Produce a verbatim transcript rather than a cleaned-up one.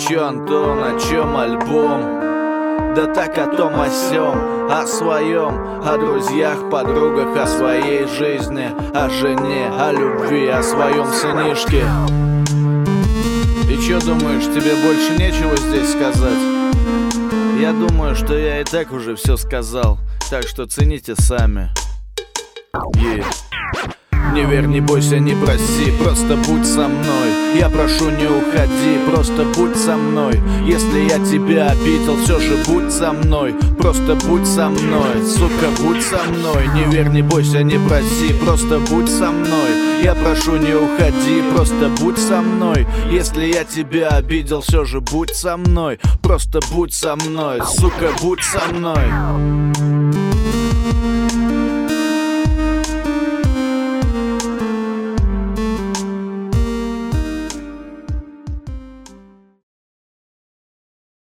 чё, Антон, о чем альбом? Да так о том, о сём, о своем, о друзьях, подругах, о своей жизни, о жене, о любви, о своем сынишке. И чё думаешь, тебе больше нечего здесь сказать? Я думаю, что я и так уже все сказал, так что цените сами. Yeah. Не верь, не бойся, не проси, просто будь со мной. Я прошу, не уходи, просто будь со мной. Если я тебя обидел, все же будь со мной. Просто будь со мной, сука, будь со мной. Не верь, не бойся, не проси, просто будь со мной. Я прошу, не уходи, просто будь со мной. Если я тебя обидел, все же будь со мной. Просто будь со мной, сука, будь со мной.